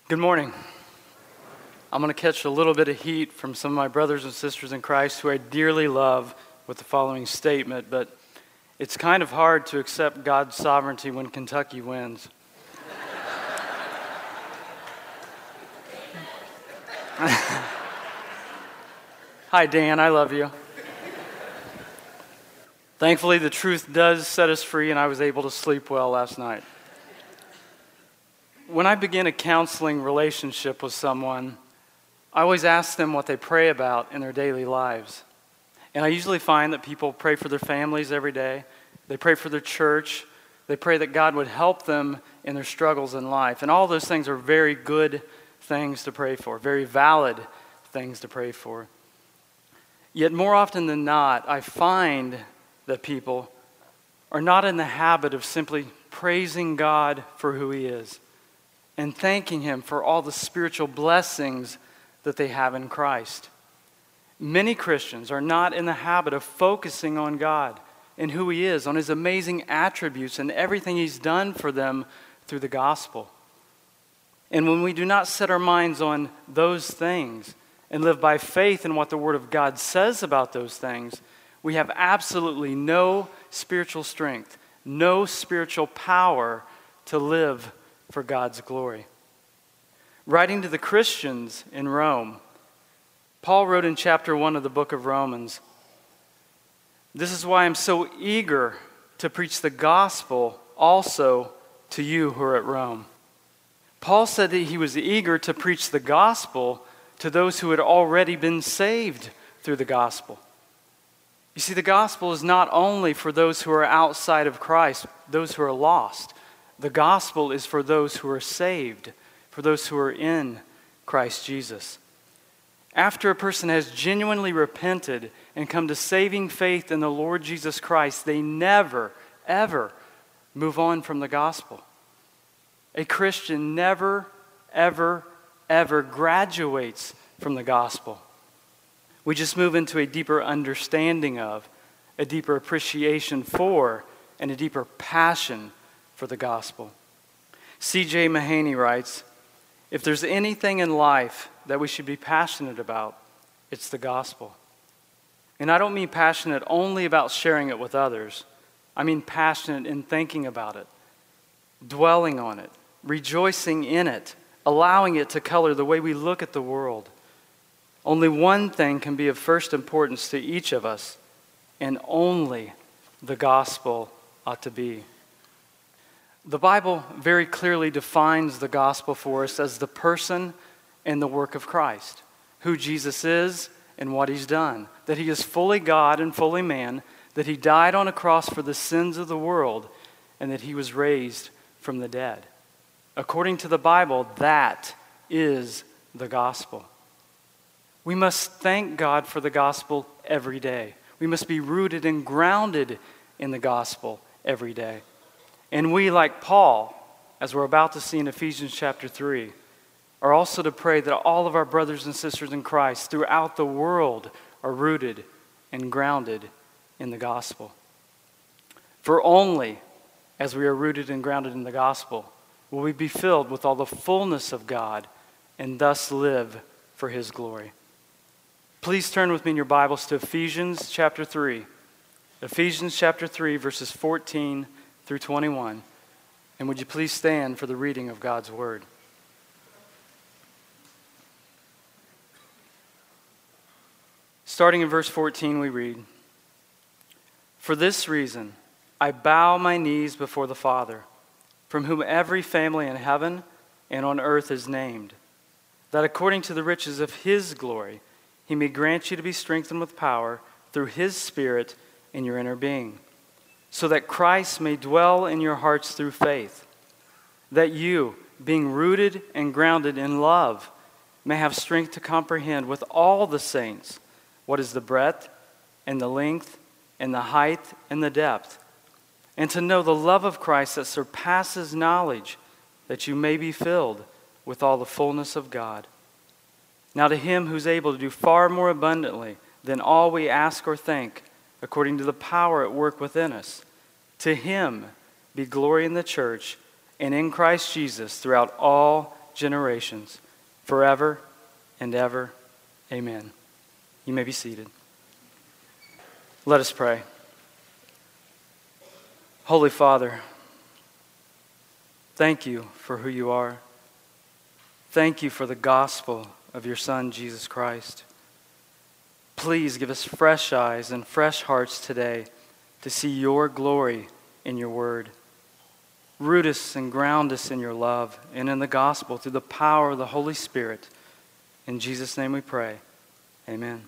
Good morning. I'm going to catch a little bit of heat from some of my brothers and sisters in Christ who I dearly love with the following statement, but it's kind of hard to accept God's sovereignty when Kentucky wins. Hi, Dan, I love you. Thankfully, the truth does set us free, and I was able to sleep well last night. When I begin a counseling relationship with someone, I always ask them what they pray about in their daily lives. And I usually find that people pray for their families every day. They pray for their church. They pray that God would help them in their struggles in life. And all those things are very good things to pray for, very valid things to pray for. Yet more often than not, I find that people are not in the habit of simply praising God for who He is and thanking Him for all the spiritual blessings that they have in Christ. Many Christians are not in the habit of focusing on God and who He is, on His amazing attributes and everything He's done for them through the gospel. And when we do not set our minds on those things and live by faith in what the Word of God says about those things, we have absolutely no spiritual strength, no spiritual power to live for God's glory. Writing to the Christians in Rome, Paul wrote in chapter 1 of the book of Romans, "This is why I'm so eager to preach the gospel also to you who are at Rome." Paul said that he was eager to preach the gospel to those who had already been saved through the gospel. You see, the gospel is not only for those who are outside of Christ, those who are lost. The gospel is for those who are saved, for those who are in Christ Jesus. After a person has genuinely repented and come to saving faith in the Lord Jesus Christ, they never, ever move on from the gospel. A Christian never, ever, ever graduates from the gospel. We just move into a deeper understanding of, a deeper appreciation for, and a deeper passion for the gospel. C.J. Mahaney writes, "If there's anything in life that we should be passionate about, it's the gospel." And I don't mean passionate only about sharing it with others. I mean passionate in thinking about it, dwelling on it, rejoicing in it, allowing it to color the way we look at the world. Only one thing can be of first importance to each of us, and only the gospel ought to be. The Bible very clearly defines the gospel for us as the person and the work of Christ, who Jesus is and what He's done, that He is fully God and fully man, that He died on a cross for the sins of the world, and that He was raised from the dead. According to the Bible, that is the gospel. We must thank God for the gospel every day. We must be rooted and grounded in the gospel every day. And we, like Paul, as we're about to see in Ephesians chapter 3, are also to pray that all of our brothers and sisters in Christ throughout the world are rooted and grounded in the gospel. For only as we are rooted and grounded in the gospel will we be filled with all the fullness of God and thus live for His glory. Please turn with me in your Bibles to Ephesians chapter 3. Ephesians chapter 3, verses 14 through 21. And would you please stand for the reading of God's Word? Starting in verse 14, we read, "For this reason I bow my knees before the Father, from whom every family in heaven and on earth is named, that according to the riches of His glory He may grant you to be strengthened with power through His Spirit in your inner being, so that Christ may dwell in your hearts through faith, that you, being rooted and grounded in love, may have strength to comprehend with all the saints what is the breadth and the length and the height and the depth, and to know the love of Christ that surpasses knowledge, that you may be filled with all the fullness of God. Now to Him who's able to do far more abundantly than all we ask or think, according to the power at work within us, to Him be glory in the church and in Christ Jesus throughout all generations, forever and ever. Amen. You may be seated. Let us pray. Holy Father, thank you for who you are. Thank you for the gospel of your Son, Jesus Christ. Please give us fresh eyes and fresh hearts today to see your glory in your word. Root us and ground us in your love and in the gospel through the power of the Holy Spirit. In Jesus' name we pray. Amen.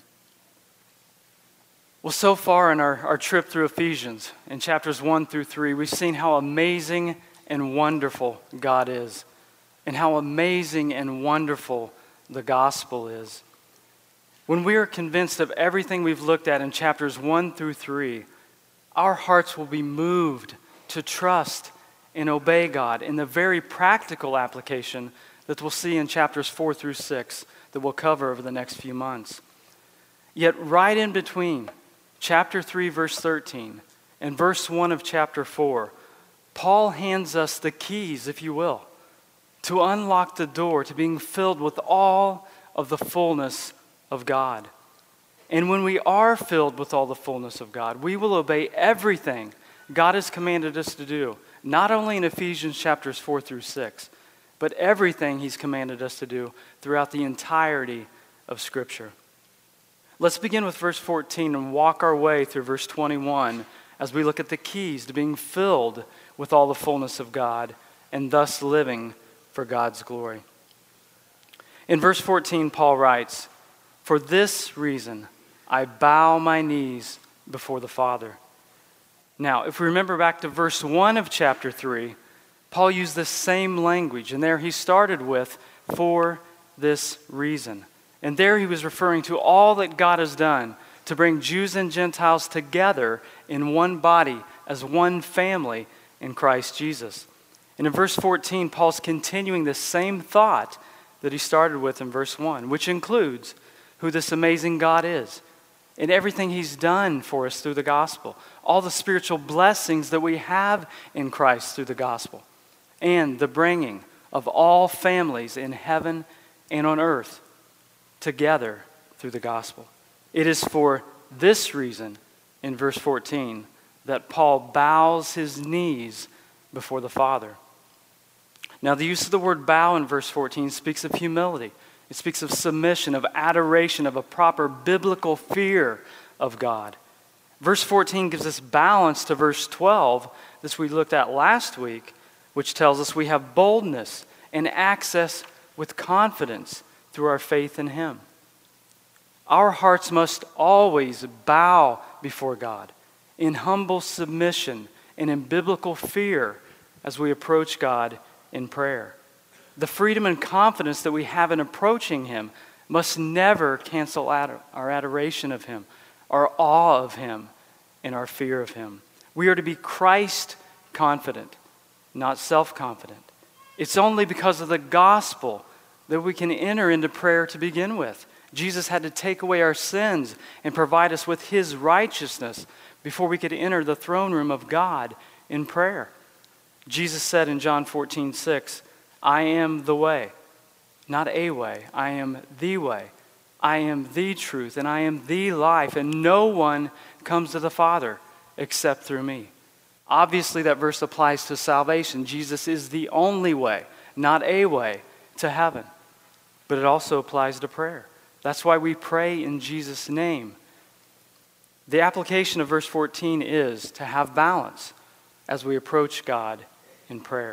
Well, so far in our trip through Ephesians, in chapters 1 through 3, we've seen how amazing and wonderful God is, and how amazing and wonderful the gospel is. When we are convinced of everything we've looked at in chapters 1 through 3, our hearts will be moved to trust and obey God in the very practical application that we'll see in chapters 4 through 6 that we'll cover over the next few months. Yet right in between chapter 3, verse 13, and verse 1 of chapter 4, Paul hands us the keys, if you will, to unlock the door to being filled with all of the fullness of God. And when we are filled with all the fullness of God, we will obey everything God has commanded us to do, not only in Ephesians chapters 4 through 6, but everything he's commanded us to do throughout the entirety of Scripture. Let's begin with verse 14 and walk our way through verse 21 as we look at the keys to being filled with all the fullness of God and thus living for God's glory. In verse 14, Paul writes, "For this reason I bow my knees before the Father." Now, if we remember back to verse 1 of chapter 3, Paul used the same language, and there he started with, "For this reason." And there he was referring to all that God has done to bring Jews and Gentiles together in one body as one family in Christ Jesus. And in verse 14, Paul's continuing the same thought that he started with in verse 1, which includes who this amazing God is and everything he's done for us through the gospel, all the spiritual blessings that we have in Christ through the gospel, and the bringing of all families in heaven and on earth together through the gospel. It is for this reason, in verse 14, that Paul bows his knees before the Father. Now, the use of the word bow in verse 14 speaks of humility. It speaks of submission, of adoration, of a proper biblical fear of God. Verse 14 gives us balance to verse 12, this we looked at last week, which tells us we have boldness and access with confidence through our faith in Him. Our hearts must always bow before God in humble submission and in biblical fear as we approach God in prayer. The freedom and confidence that we have in approaching Him must never cancel out our adoration of Him, our awe of Him, and our fear of Him. We are to be Christ confident, not self-confident. It's only because of the gospel that we can enter into prayer to begin with. Jesus had to take away our sins and provide us with His righteousness before we could enter the throne room of God in prayer. Jesus said in John 14:6, "I am the way," not a way. "I am the way. I am the truth, and I am the life, and no one comes to the Father except through me." Obviously, that verse applies to salvation. Jesus is the only way, not a way, to heaven. But it also applies to prayer. That's why we pray in Jesus' name. The application of verse 14 is to have balance as we approach God in prayer.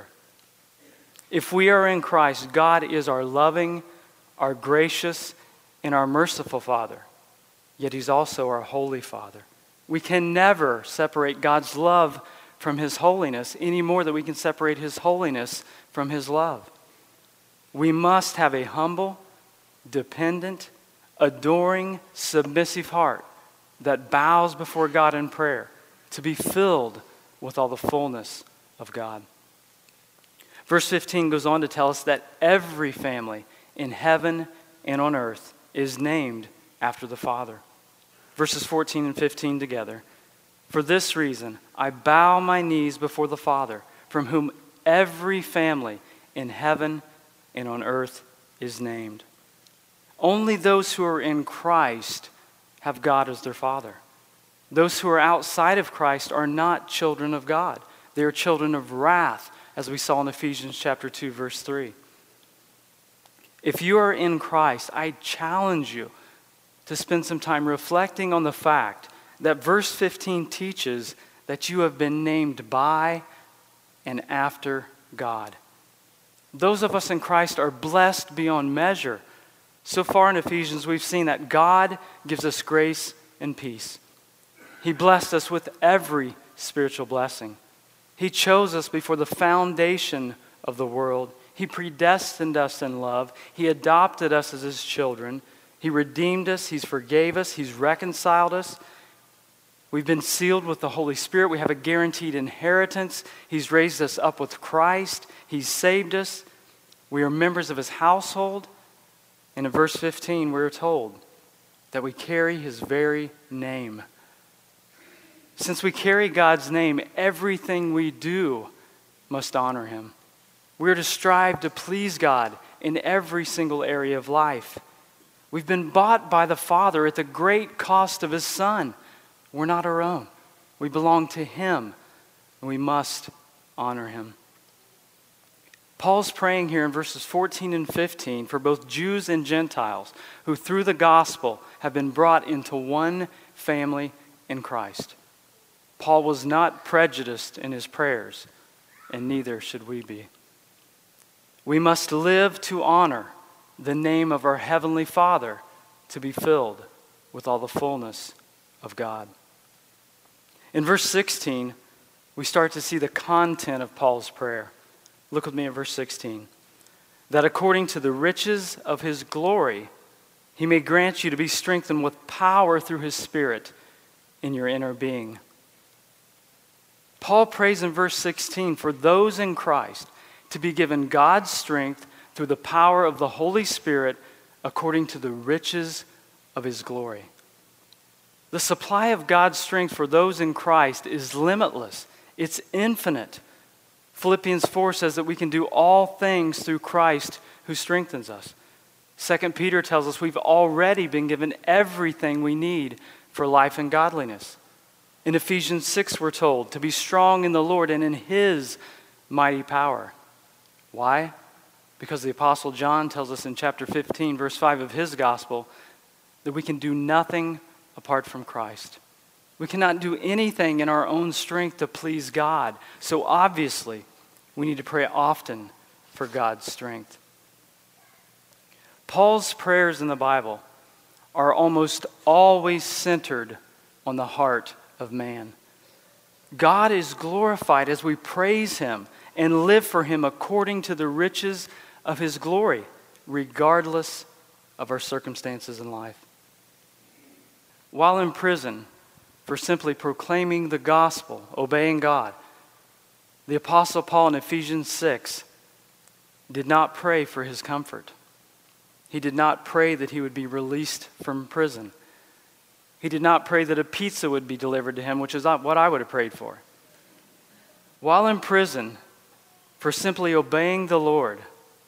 If we are in Christ, God is our loving, our gracious, and our merciful Father. Yet He's also our holy Father. We can never separate God's love from His holiness any more than we can separate His holiness from His love. We must have a humble, dependent, adoring, submissive heart that bows before God in prayer to be filled with all the fullness of God. Verse 15 goes on to tell us that every family in heaven and on earth is named after the Father. Verses 14 and 15 together. "For this reason, I bow my knees before the Father, from whom every family in heaven and on earth is named. Only those who are in Christ have God as their Father. Those who are outside of Christ are not children of God. They are children of wrath, as we saw in Ephesians chapter 2, verse 3. If you are in Christ, I challenge you to spend some time reflecting on the fact that verse 15 teaches that you have been named by and after God. Those of us in Christ are blessed beyond measure. So far in Ephesians, we've seen that God gives us grace and peace. He blessed us with every spiritual blessing. He chose us before the foundation of the world. He predestined us in love. He adopted us as His children. He redeemed us. He's forgave us. He's reconciled us. We've been sealed with the Holy Spirit. We have a guaranteed inheritance. He's raised us up with Christ. He's saved us. We are members of His household. And in verse 15, we're told that we carry His very name. Since we carry God's name, everything we do must honor Him. We're to strive to please God in every single area of life. We've been bought by the Father at the great cost of His Son. We're not our own. We belong to Him, and we must honor Him. Paul's praying here in verses 14 and 15 for both Jews and Gentiles who through the gospel have been brought into one family in Christ. Paul was not prejudiced in his prayers, and neither should we be. We must live to honor the name of our Heavenly Father, to be filled with all the fullness of God. In verse 16, we start to see the content of Paul's prayer. Look with me at verse 16. That according to the riches of His glory, He may grant you to be strengthened with power through His Spirit in your inner being. Paul prays in verse 16 for those in Christ to be given God's strength through the power of the Holy Spirit according to the riches of His glory. The supply of God's strength for those in Christ is limitless. It's infinite. Philippians 4 says that we can do all things through Christ who strengthens us. 2 Peter tells us we've already been given everything we need for life and godliness. In Ephesians 6 we're told to be strong in the Lord and in His mighty power. Why? Because the Apostle John tells us in chapter 15, verse 5 of his gospel, that we can do nothing apart from Christ. We cannot do anything in our own strength to please God. So obviously, we need to pray often for God's strength. Paul's prayers in the Bible are almost always centered on the heart of man. God is glorified as we praise Him and live for Him according to the riches of His glory, regardless of our circumstances in life. While in prison for simply proclaiming the gospel, obeying God, the Apostle Paul in Ephesians 6 did not pray for his comfort. He did not pray that he would be released from prison. He did not pray that a pizza would be delivered to him, which is not what I would have prayed for. While in prison for simply obeying the Lord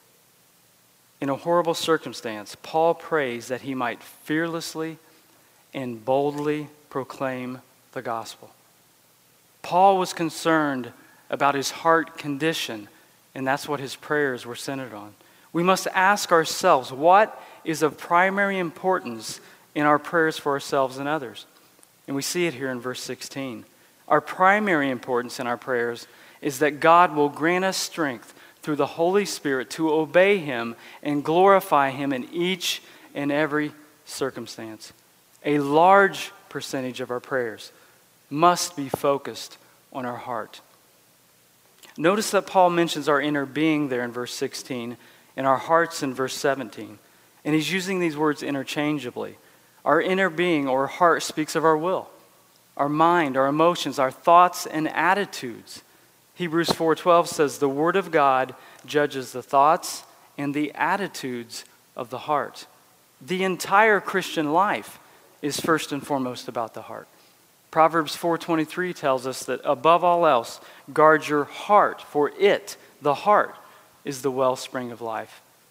in a horrible circumstance, Paul prays that he might fearlessly and boldly proclaim the gospel. Paul was concerned about his heart condition, and that's what his prayers were centered on. We must ask ourselves, what is of primary importance in our prayers for ourselves and others? And we see it here in verse 16. Our primary importance in our prayers is that God will grant us strength through the Holy Spirit to obey Him and glorify Him in each and every circumstance. A large percentage of our prayers must be focused on our heart. Notice that Paul mentions our inner being there in verse 16 and our hearts in verse 17. And he's using these words interchangeably. Our inner being or heart speaks of our will, our mind, our emotions, our thoughts and attitudes. Hebrews 4:12 says, the Word of God judges the thoughts and the attitudes of the heart. The entire Christian life is first and foremost about the heart. Proverbs 4:23 tells us that above all else, guard your heart, for it, the heart, is the wellspring of life.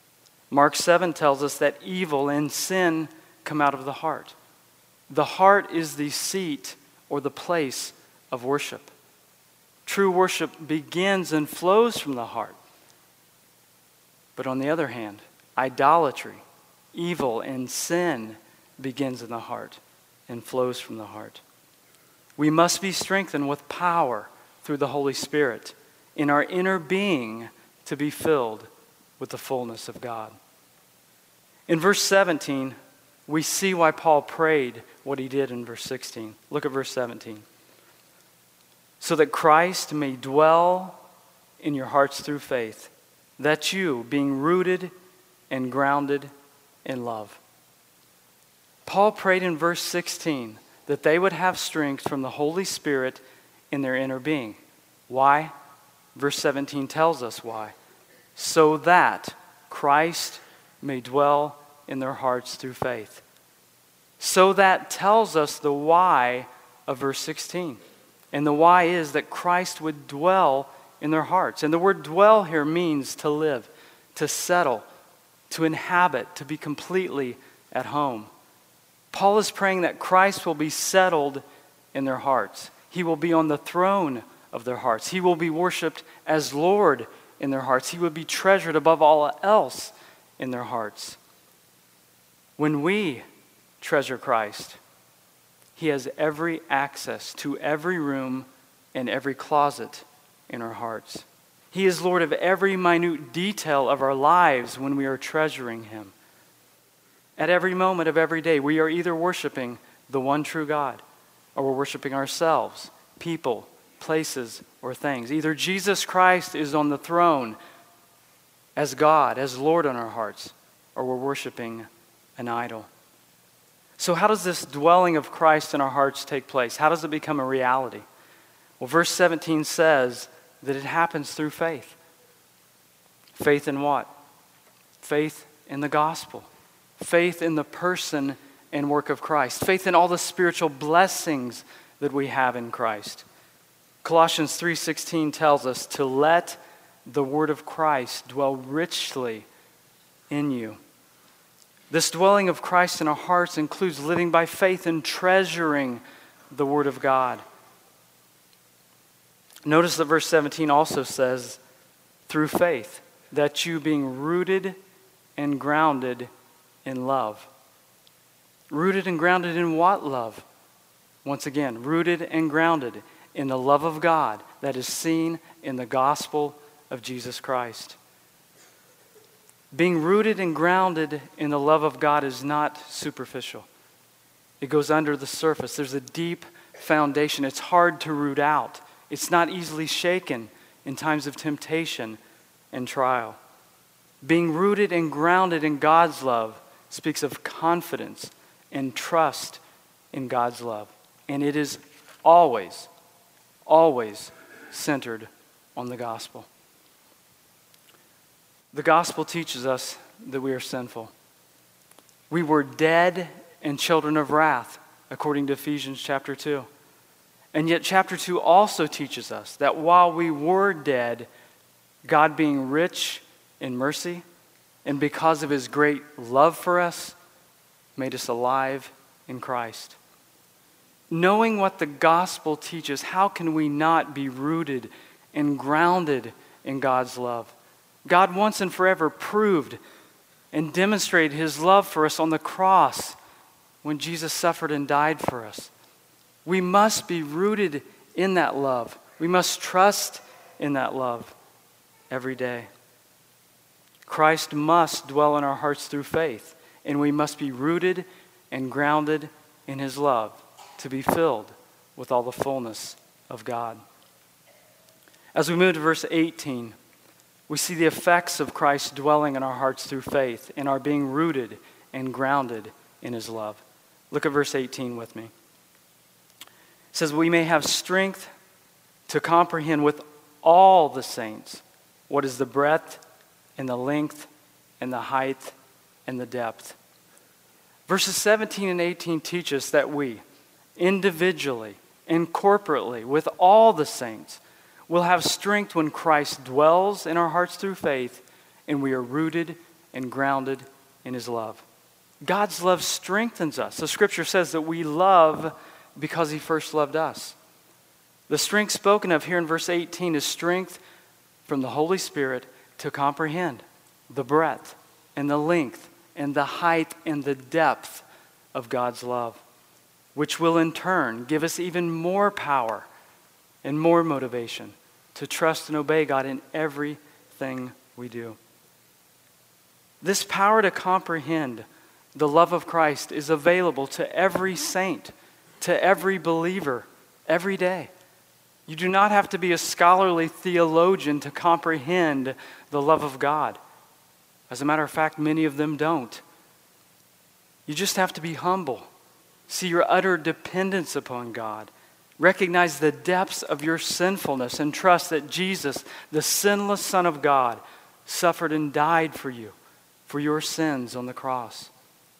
Mark 7 tells us that evil and sin come out of the heart. The heart is the seat or the place of worship. True worship begins and flows from the heart. But on the other hand, idolatry, evil, and sin begins in the heart and flows from the heart. We must be strengthened with power through the Holy Spirit in our inner being to be filled with the fullness of God. In verse 17, we see why Paul prayed what he did in verse 16. Look at verse 17. So that Christ may dwell in your hearts through faith, that you, being rooted and grounded in love. Paul prayed in verse 16 that they would have strength from the Holy Spirit in their inner being. Why? Verse 17 tells us why. So that Christ may dwell in their hearts through faith. So that tells us the why of verse 16. And the why is that Christ would dwell in their hearts. And the word dwell here means to live, to settle, to inhabit, to be completely at home. Paul is praying that Christ will be settled in their hearts. He will be on the throne of their hearts. He will be worshiped as Lord in their hearts. He will be treasured above all else in their hearts. When we treasure Christ, He has every access to every room and every closet in our hearts. He is Lord of every minute detail of our lives when we are treasuring Him. At every moment of every day, we are either worshiping the one true God, or we're worshiping ourselves, people, places, or things. Either Jesus Christ is on the throne as God, as Lord in our hearts, or we're worshiping an idol. So how does this dwelling of Christ in our hearts take place? How does it become a reality? Well, verse 17 says that it happens through faith. Faith in what? Faith in the gospel. Faith in the person and work of Christ. Faith in all the spiritual blessings that we have in Christ. Colossians 3:16 tells us to let the word of Christ dwell richly in you. This dwelling of Christ in our hearts includes living by faith and treasuring the word of God. Notice that verse 17 also says, through faith, that you being rooted and grounded in love. Rooted and grounded in what love? Once again, rooted and grounded in the love of God that is seen in the gospel of Jesus Christ. Being rooted and grounded in the love of God is not superficial. It goes under the surface. There's a deep foundation. It's hard to root out. It's not easily shaken in times of temptation and trial. Being rooted and grounded in God's love speaks of confidence and trust in God's love. And it is always, always centered on the gospel. The gospel teaches us that we are sinful. We were dead and children of wrath, according to Ephesians chapter 2. And yet chapter 2 also teaches us that while we were dead, God being rich in mercy, and because of His great love for us, made us alive in Christ. Knowing what the gospel teaches, how can we not be rooted and grounded in God's love? God once and forever proved and demonstrated His love for us on the cross when Jesus suffered and died for us. We must be rooted in that love. We must trust in that love every day. Christ must dwell in our hearts through faith, and we must be rooted and grounded in His love to be filled with all the fullness of God. As we move to verse 18, we see the effects of Christ dwelling in our hearts through faith and our being rooted and grounded in His love. Look at verse 18 with me. It says, we may have strength to comprehend with all the saints what is the breadth and the length and the height and the depth. Verses 17 and 18 teach us that we, individually and corporately, with all the saints, will have strength when Christ dwells in our hearts through faith and we are rooted and grounded in his love. God's love strengthens us. The scripture says that we love because he first loved us. The strength spoken of here in verse 18 is strength from the Holy Spirit to comprehend the breadth and the length and the height and the depth of God's love, which will in turn give us even more power and more motivation to trust and obey God in everything we do. This power to comprehend the love of Christ is available to every saint, to every believer, every day. You do not have to be a scholarly theologian to comprehend the love of God. As a matter of fact, many of them don't. You just have to be humble, see your utter dependence upon God, recognize the depths of your sinfulness, and trust that Jesus, the sinless Son of God, suffered and died for you, for your sins on the cross.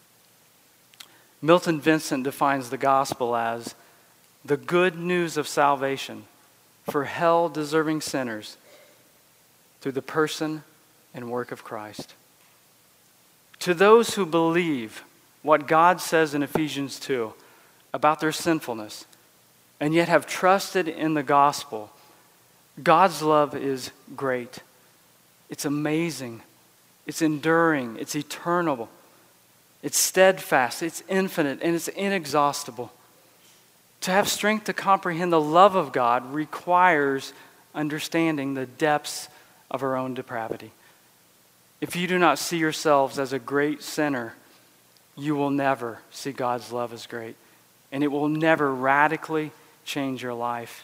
Milton Vincent defines the gospel as the good news of salvation for hell-deserving sinners through the person and work of Christ. To those who believe what God says in Ephesians 2 about their sinfulness and yet have trusted in the gospel, God's love is great. It's amazing. It's enduring. It's eternal. It's steadfast. It's infinite. And it's inexhaustible. To have strength to comprehend the love of God requires understanding the depths of our own depravity. If you do not see yourselves as a great sinner, you will never see God's love as great. And it will never radically change your life.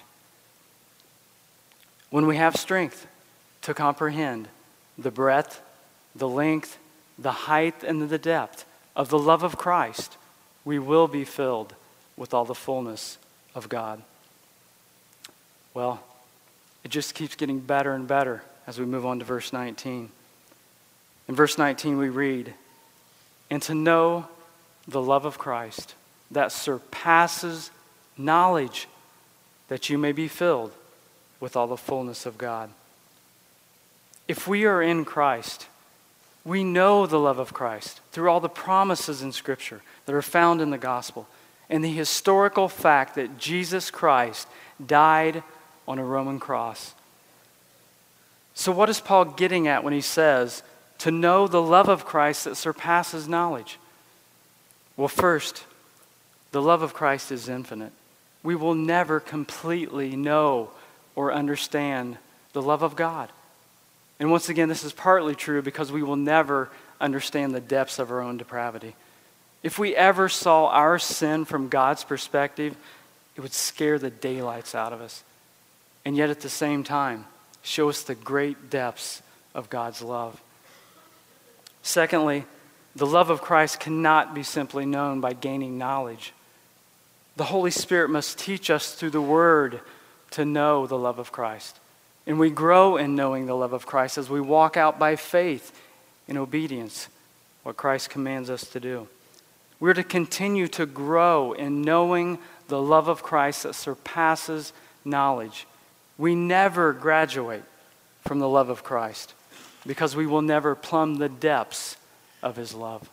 When we have strength to comprehend the breadth, the length, the height, and the depth of the love of Christ, we will be filled with all the fullness of God. Well, it just keeps getting better and better as we move on to verse 19. In verse 19 we read, "And to know the love of Christ that surpasses knowledge, that you may be filled with all the fullness of God." If we are in Christ, we know the love of Christ through all the promises in Scripture that are found in the gospel and the historical fact that Jesus Christ died on a Roman cross. So what is Paul getting at when he says, to know the love of Christ that surpasses knowledge? Well, first, the love of Christ is infinite. We will never completely know or understand the love of God. And once again, this is partly true because we will never understand the depths of our own depravity. If we ever saw our sin from God's perspective, it would scare the daylights out of us. And yet at the same time, show us the great depths of God's love. Secondly, the love of Christ cannot be simply known by gaining knowledge. The Holy Spirit must teach us through the Word to know the love of Christ. And we grow in knowing the love of Christ as we walk out by faith in obedience, what Christ commands us to do. We're to continue to grow in knowing the love of Christ that surpasses knowledge. We never graduate from the love of Christ because we will never plumb the depths of his love.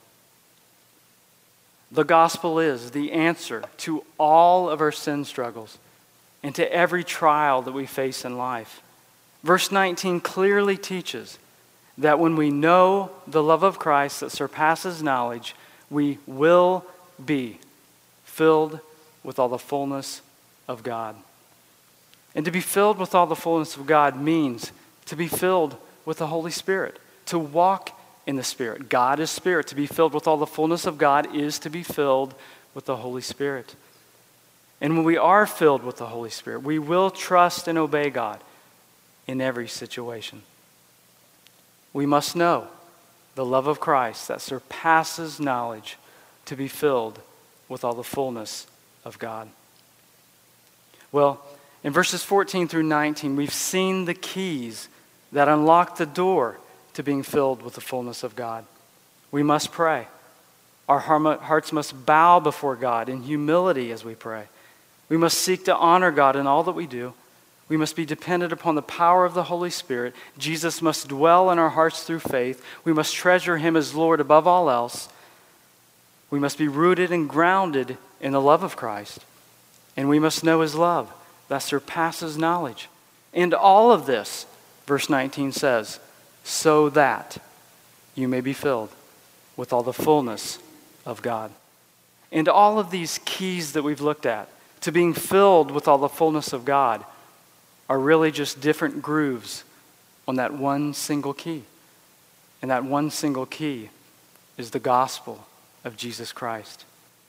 The gospel is the answer to all of our sin struggles and to every trial that we face in life. Verse 19 clearly teaches that when we know the love of Christ that surpasses knowledge, we will be filled with all the fullness of God. And to be filled with all the fullness of God means to be filled with the Holy Spirit, to walk in the Spirit. God is Spirit. To be filled with all the fullness of God is to be filled with the Holy Spirit. And when we are filled with the Holy Spirit, we will trust and obey God in every situation. We must know the love of Christ that surpasses knowledge to be filled with all the fullness of God. Well, in verses 14 through 19, we've seen the keys that unlock the door to being filled with the fullness of God. We must pray. Our hearts must bow before God in humility as we pray. We must seek to honor God in all that we do. We must be dependent upon the power of the Holy Spirit. Jesus must dwell in our hearts through faith. We must treasure him as Lord above all else. We must be rooted and grounded in the love of Christ. And we must know his love that surpasses knowledge. And all of this, verse 19 says, so that you may be filled with all the fullness of God. And all of these keys that we've looked at to being filled with all the fullness of God are really just different grooves on that one single key. And that one single key is the gospel of Jesus Christ.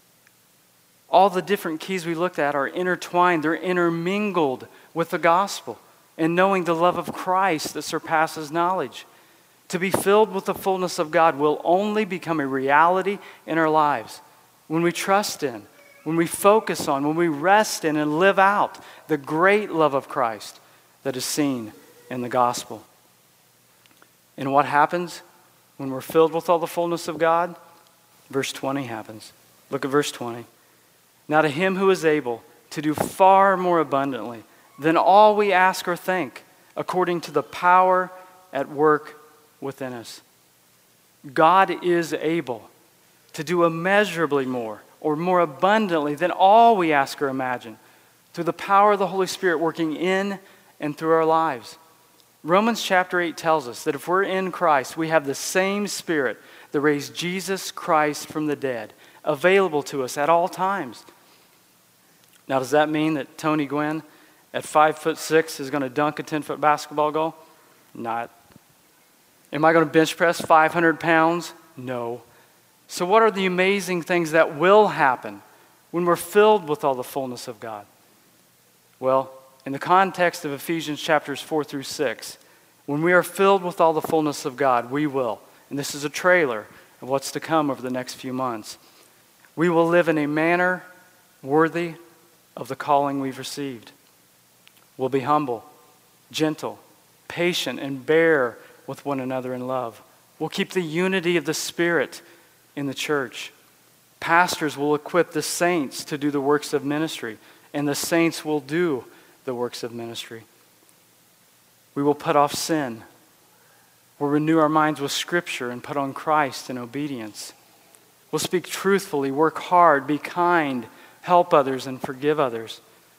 All the different keys we looked at are intertwined, they're intermingled with the gospel and knowing the love of Christ that surpasses knowledge. To be filled with the fullness of God will only become a reality in our lives when we trust in, when we focus on, when we rest in and live out the great love of Christ that is seen in the gospel. And what happens when we're filled with all the fullness of God? Verse 20 happens. Look at verse 20. Now to him who is able to do far more abundantly than all we ask or think, according to the power at work within us. God is able to do immeasurably more or more abundantly than all we ask or imagine through the power of the Holy Spirit working in and through our lives. Romans chapter 8 tells us that if we're in Christ, we have the same Spirit that raised Jesus Christ from the dead available to us at all times. Now, does that mean that Tony Gwynn at 5'6" is going to dunk a 10-foot basketball goal? Not. Am I going to bench press 500 pounds? No. So what are the amazing things that will happen when we're filled with all the fullness of God? Well, in the context of Ephesians chapters 4 through 6, when we are filled with all the fullness of God, we will, and this is a trailer of what's to come over the next few months, we will live in a manner worthy of the calling we've received. We'll be humble, gentle, patient, and bear with one another in love. We'll keep the unity of the Spirit in the church. Pastors will equip the saints to do the works of ministry, and the saints will do the works of ministry. We will put off sin. We'll renew our minds with Scripture and put on Christ in obedience. We'll speak truthfully, work hard, be kind, help others, and forgive others.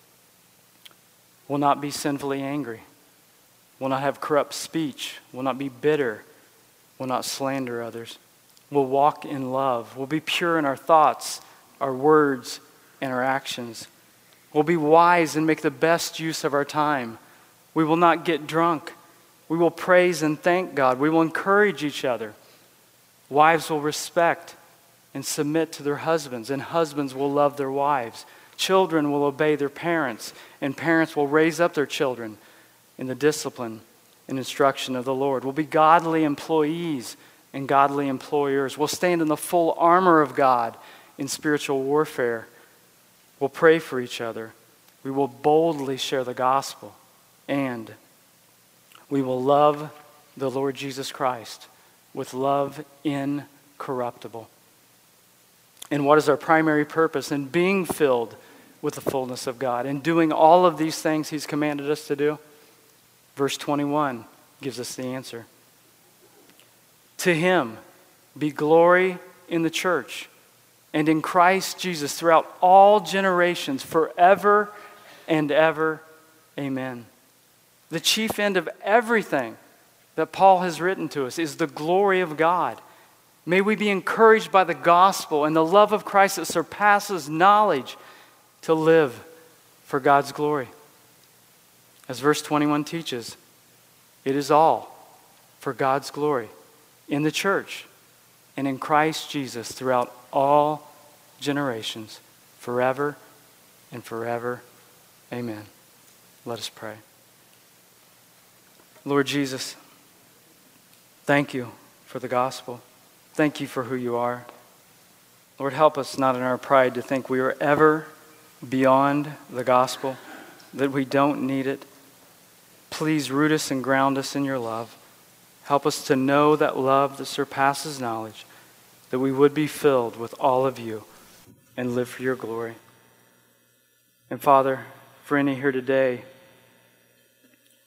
We'll not be sinfully angry. We'll not have corrupt speech. We'll not be bitter. We'll not slander others. We'll walk in love. We'll be pure in our thoughts, our words, and our actions. We'll be wise and make the best use of our time. We will not get drunk. We will praise and thank God. We will encourage each other. Wives will respect and submit to their husbands, and husbands will love their wives. Children will obey their parents, and parents will raise up their children in the discipline and instruction of the Lord. We'll be godly employees and godly employers. We'll stand in the full armor of God in spiritual warfare. We'll pray for each other. We will boldly share the gospel. And we will love the Lord Jesus Christ with love incorruptible. And what is our primary purpose in being filled with the fullness of God and doing all of these things He's commanded us to do? Verse 21 gives us the answer. To Him be glory in the church and in Christ Jesus throughout all generations, forever and ever. Amen. The chief end of everything that Paul has written to us is the glory of God. May we be encouraged by the gospel and the love of Christ that surpasses knowledge to live for God's glory. As verse 21 teaches, it is all for God's glory in the church and in Christ Jesus throughout all generations, forever and forever. Amen. Let us pray. Lord Jesus, thank you for the gospel. Thank you for who you are. Lord, help us not in our pride to think we are ever beyond the gospel, that we don't need it. Please root us and ground us in your love. Help us to know that love that surpasses knowledge, that we would be filled with all of you and live for your glory. And Father, for any here today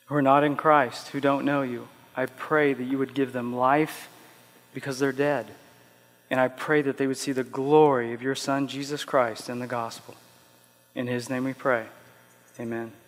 who are not in Christ, who don't know you. I pray that you would give them life because they're dead. And I pray that they would see the glory of your Son, Jesus Christ, in the gospel. In his name we pray. Amen.